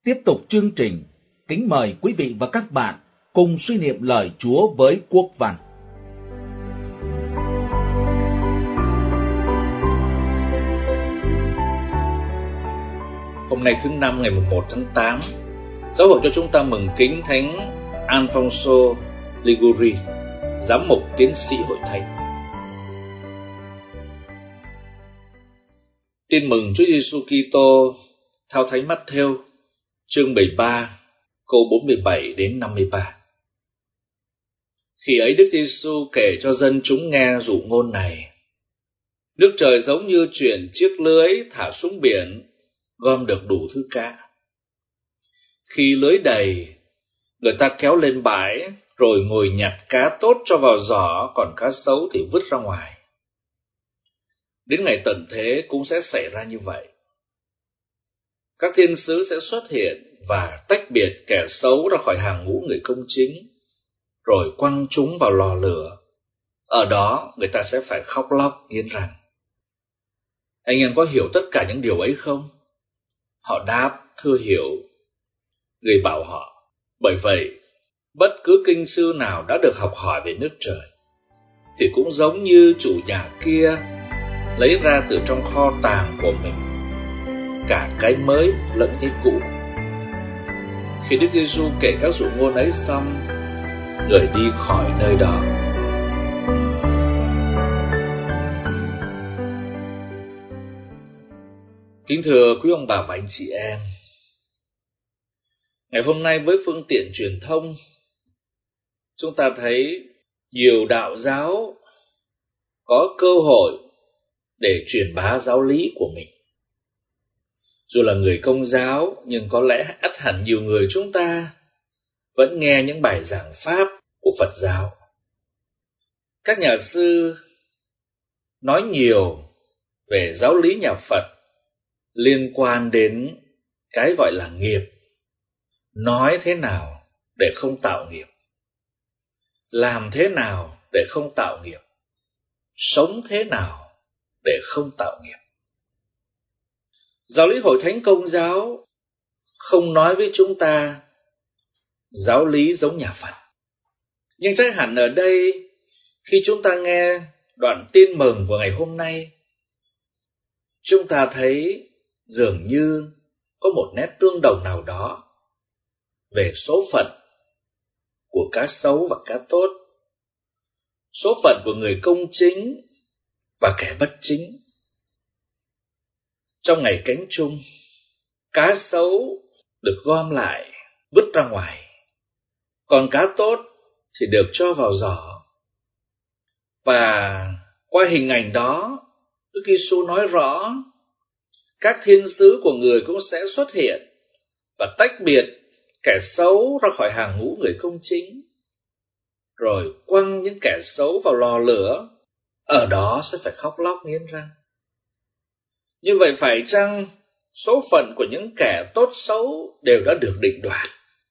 Tiếp tục chương trình, kính mời quý vị và các bạn cùng suy niệm lời Chúa với Quốc Văn. Hôm nay thứ Năm ngày 1 tháng 8, giáo hội cho chúng ta mừng kính Thánh Alfonso Liguori, giám mục tiến sĩ Hội Thánh. Tin mừng Chúa Giêsu Kitô theo Thánh Mát-thêu, chương 13, câu 47 đến 53. Khi ấy Đức Giêsu kể cho dân chúng nghe dụ ngôn này: Nước trời giống như chuyển chiếc lưới thả xuống biển, gom được đủ thứ cá. Khi lưới đầy, người ta kéo lên bãi, rồi ngồi nhặt cá tốt cho vào giỏ, còn cá xấu thì vứt ra ngoài. Đến ngày tận thế cũng sẽ xảy ra như vậy. Các thiên sứ sẽ xuất hiện và tách biệt kẻ xấu ra khỏi hàng ngũ người công chính, rồi quăng chúng vào lò lửa. Ở đó người ta sẽ phải khóc lóc nghiến răng. Anh em có hiểu tất cả những điều ấy không? Họ đáp, thưa hiểu. Người bảo họ, bởi vậy, bất cứ kinh sư nào đã được học hỏi về nước trời, thì cũng giống như chủ nhà kia lấy ra từ trong kho tàng của mình cả cái mới lẫn cái cũ. Khi Đức Giêsu kể các dụ ngôn ấy xong, người đi khỏi nơi đó. Kính thưa quý ông bà và anh chị em, ngày hôm nay với phương tiện truyền thông, chúng ta thấy nhiều đạo giáo có cơ hội để truyền bá giáo lý của mình. Dù là người Công giáo, nhưng có lẽ ắt hẳn nhiều người chúng ta vẫn nghe những bài giảng pháp của Phật giáo. Các nhà sư nói nhiều về giáo lý nhà Phật liên quan đến cái gọi là nghiệp. Nói thế nào để không tạo nghiệp? Làm thế nào để không tạo nghiệp? Sống thế nào để không tạo nghiệp? Giáo lý Hội Thánh Công giáo không nói với chúng ta giáo lý giống nhà Phật. Nhưng chắc hẳn ở đây, khi chúng ta nghe đoạn tin mừng của ngày hôm nay, chúng ta thấy dường như có một nét tương đồng nào đó về số phận của cá xấu và cá tốt, số phận của người công chính và kẻ bất chính. Trong ngày cánh chung, cá xấu được gom lại, vứt ra ngoài, còn cá tốt thì được cho vào giỏ. Và qua hình ảnh đó, Đức Giêsu nói rõ, các thiên sứ của người cũng sẽ xuất hiện và tách biệt kẻ xấu ra khỏi hàng ngũ người công chính, rồi quăng những kẻ xấu vào lò lửa. Ở đó sẽ phải khóc lóc nghiến răng. Như vậy phải chăng số phận của những kẻ tốt xấu đều đã được định đoạt?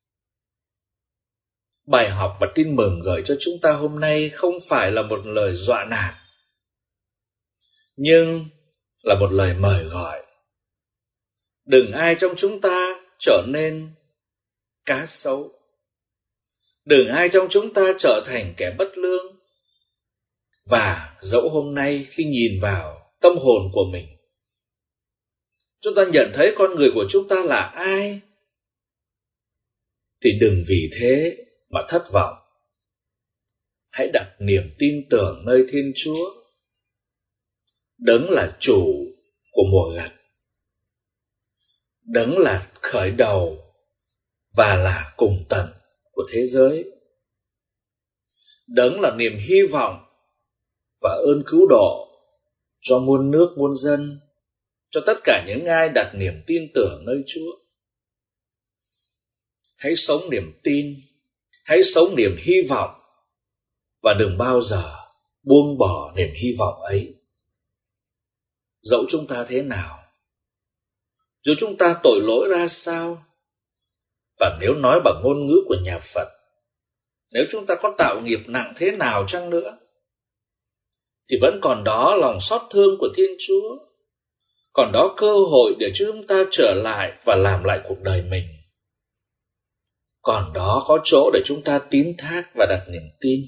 Bài học và tin mừng gửi cho chúng ta hôm nay không phải là một lời dọa nạt, nhưng là một lời mời gọi. Đừng ai trong chúng ta trở nên cá xấu. Đừng ai trong chúng ta trở thành kẻ bất lương. Và dẫu hôm nay khi nhìn vào tâm hồn của mình, chúng ta nhận thấy con người của chúng ta là ai, thì đừng vì thế mà thất vọng. Hãy đặt niềm tin tưởng nơi Thiên Chúa, Đấng là chủ của mùa gặt, Đấng là khởi đầu và là cùng tận của thế giới, Đấng là niềm hy vọng và ơn cứu độ cho muôn nước muôn dân, cho tất cả những ai đặt niềm tin tưởng nơi Chúa. Hãy sống niềm tin, hãy sống niềm hy vọng, và đừng bao giờ buông bỏ niềm hy vọng ấy. Dẫu chúng ta thế nào, dù chúng ta tội lỗi ra sao, và nếu nói bằng ngôn ngữ của nhà Phật, nếu chúng ta có tạo nghiệp nặng thế nào chăng nữa, thì vẫn còn đó lòng xót thương của Thiên Chúa, còn đó cơ hội để chúng ta trở lại và làm lại cuộc đời mình còn đó có chỗ để chúng ta tín thác và đặt niềm tin.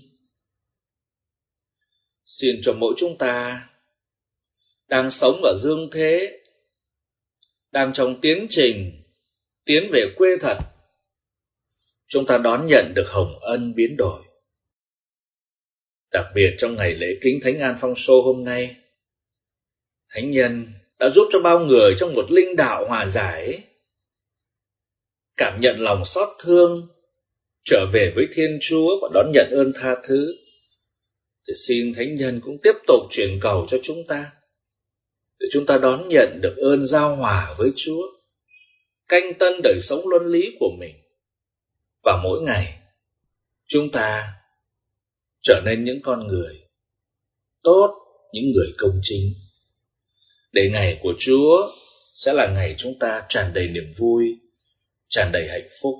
Xin cho mỗi chúng ta đang sống ở dương thế, đang trong tiến trình tiến về quê thật, chúng ta đón nhận được hồng ân biến đổi. Đặc biệt trong ngày lễ kính Thánh Alphonso hôm nay, Thánh Nhân đã giúp cho bao người trong một linh đạo hòa giải cảm nhận lòng xót thương, trở về với Thiên Chúa và đón nhận ơn tha thứ. Thì xin Thánh Nhân cũng tiếp tục truyền cầu cho chúng ta, để chúng ta đón nhận được ơn giao hòa với Chúa, canh tân đời sống luân lý của mình. Và mỗi ngày, chúng ta trở nên những con người tốt, những người công chính. Để ngày của Chúa sẽ là ngày chúng ta tràn đầy niềm vui, tràn đầy hạnh phúc.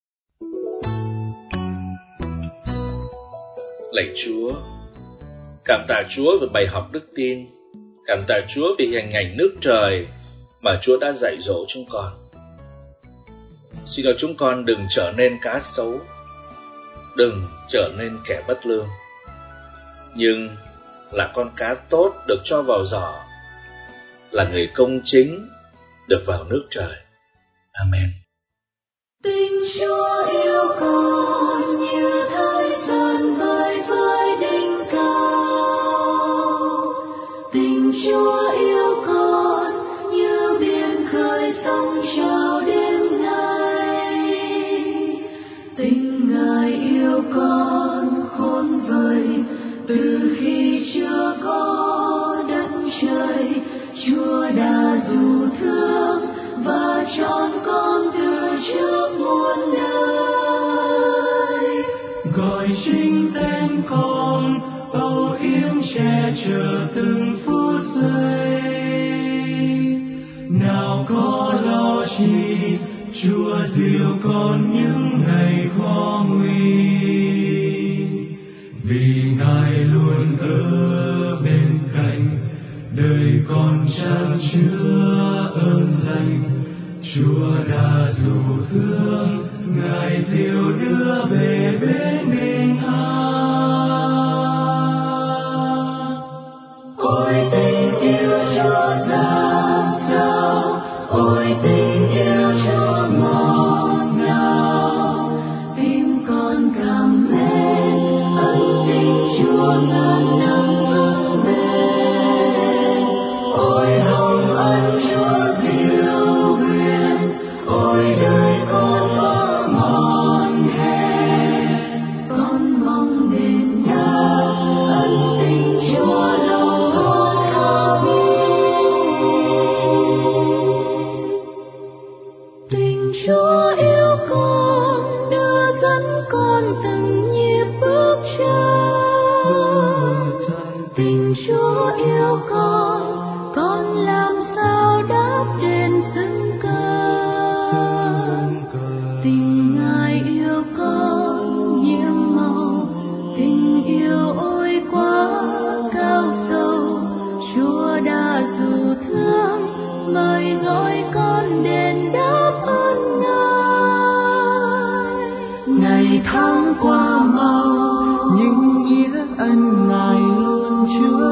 Lạy Chúa, cảm tạ Chúa về bài học đức tin, cảm tạ Chúa vì hình ảnh nước trời mà Chúa đã dạy dỗ chúng con. Xin cho chúng con đừng trở nên cá sấu, đừng trở nên kẻ bất lương, nhưng là con cá tốt được cho vào giỏ, là người công chính được vào nước trời. Amen. Tình Chúa yêu con như thái sơn vời với đỉnh cao, tình Chúa yêu con như biển khơi sóng trào đêm nay, tình Ngài yêu con khôn vời từ khi chưa có đất trời. Chúa đã dù thương và chọn con từ trước muôn đời, gọi chính tên con âu yếm che chở từng phút giây. Nào có lo chi, Chúa dìu con những ngày khó nguy, vì Ngài luôn ở bên cạnh, đời con chan chứa ơn lành. Chúa đã dù thương, Ngài dìu đưa về bên bình an. Ôi tình yêu Chúa ra sao, ôi tình yêu Chúa ngọt ngào, tim con cảm mến ân tình Chúa ngàn năm vững bền. Ôi hồng ân Chúa diệu huyền, ôi đời con mơ mòn hè, con mong đền đáp ân tình Chúa lòng con khao hiền. Tình Chúa yêu con đưa dẫn con từng nhịp bước chân, tình Chúa yêu con làm sao đáp đền xứng cơn. Tình Ngài yêu con nhiệm màu, tình yêu ôi quá cao sâu. Chúa đã dù thương mời gọi con đền đáp ơn Ngài. Ngày tháng qua mau, nhưng nghĩa ân Ngài luôn chứa